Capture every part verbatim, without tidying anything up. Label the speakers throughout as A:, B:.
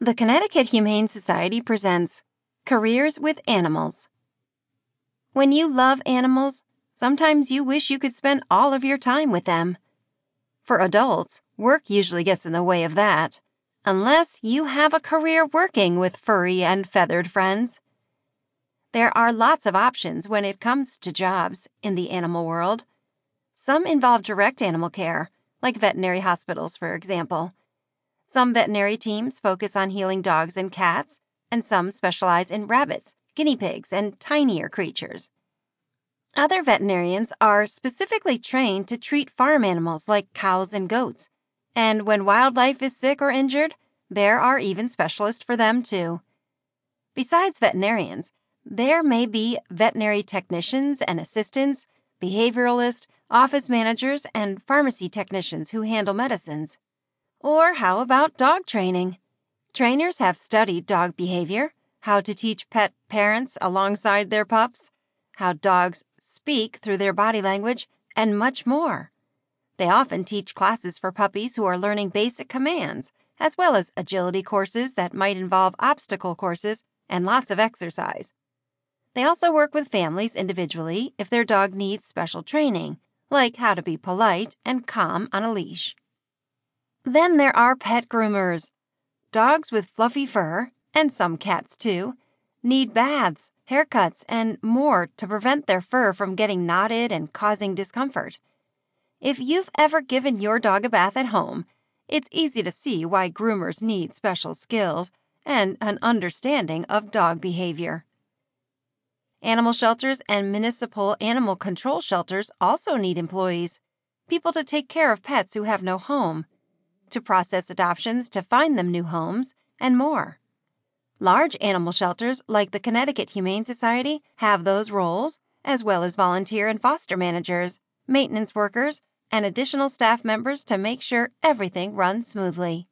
A: The Connecticut Humane Society presents Careers with Animals. When you love animals, sometimes you wish you could spend all of your time with them. For adults, work usually gets in the way of that, unless you have a career working with furry and feathered friends. There are lots of options when it comes to jobs in the animal world. Some involve direct animal care, like veterinary hospitals, for example. Some veterinary teams focus on healing dogs and cats, and some specialize in rabbits, guinea pigs, and tinier creatures. Other veterinarians are specifically trained to treat farm animals like cows and goats, and when wildlife is sick or injured, there are even specialists for them too. Besides veterinarians, there may be veterinary technicians and assistants, behavioralists, office managers, and pharmacy technicians who handle medicines. Or how about dog training? Trainers have studied dog behavior, how to teach pet parents alongside their pups, how dogs speak through their body language, and much more. They often teach classes for puppies who are learning basic commands, as well as agility courses that might involve obstacle courses and lots of exercise. They also work with families individually if their dog needs special training, like how to be polite and calm on a leash. Then there are pet groomers. Dogs with fluffy fur, and some cats too, need baths, haircuts, and more to prevent their fur from getting knotted and causing discomfort. If you've ever given your dog a bath at home, it's easy to see why groomers need special skills and an understanding of dog behavior. Animal shelters and municipal animal control shelters also need employees, people to take care of pets who have no home, to process adoptions to find them new homes, and more. Large animal shelters like the Connecticut Humane Society have those roles, as well as volunteer and foster managers, maintenance workers, and additional staff members to make sure everything runs smoothly.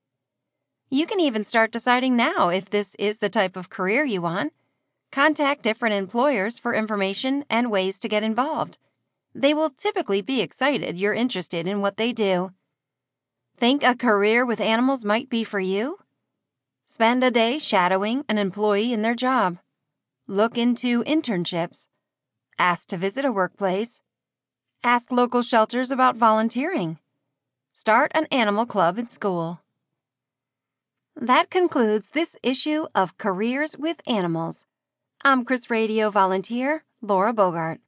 A: You can even start deciding now if this is the type of career you want. Contact different employers for information and ways to get involved. They will typically be excited you're interested in what they do. Think a career with animals might be for you? Spend a day shadowing an employee in their job. Look into internships. Ask to visit a workplace. Ask local shelters about volunteering. Start an animal club in school. That concludes this issue of Careers with Animals. I'm Chris Radio volunteer Laura Bogart.